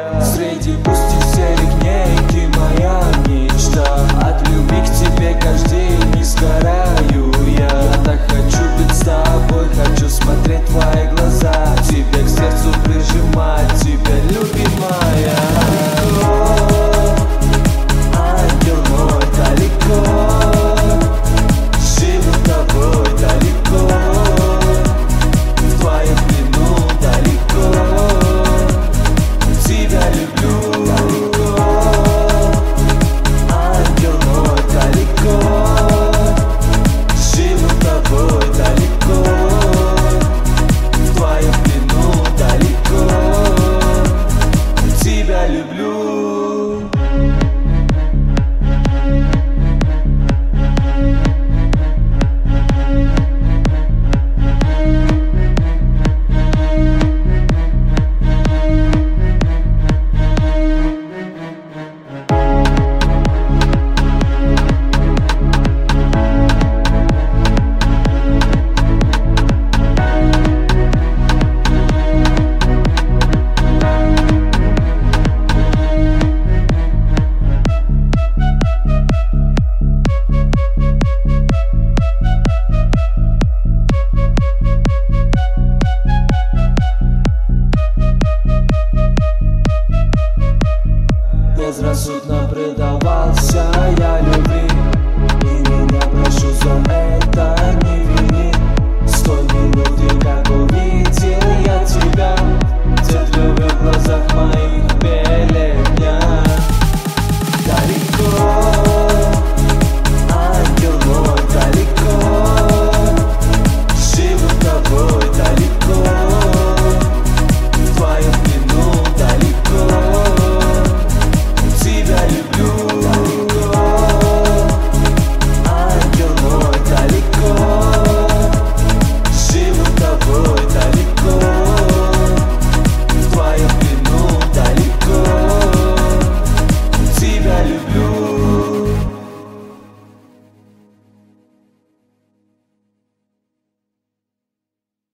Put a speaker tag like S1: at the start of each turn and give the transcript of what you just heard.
S1: Среди пустых серых дней ты моя мечта. От любви к тебе каждый день не сгораю я. Я так хочу быть с тобой, хочу смотреть в твои глаза, тебя к сердцу прижимать, тебя, любимая. Далеко, ангел мой, далеко, живу с тобой далеко, в твоем плену далеко, тебя люблю. Далеко, ангел мой, далеко, живу с тобой далеко, в твоем плену далеко, тебя люблю. Безрассудно предавался я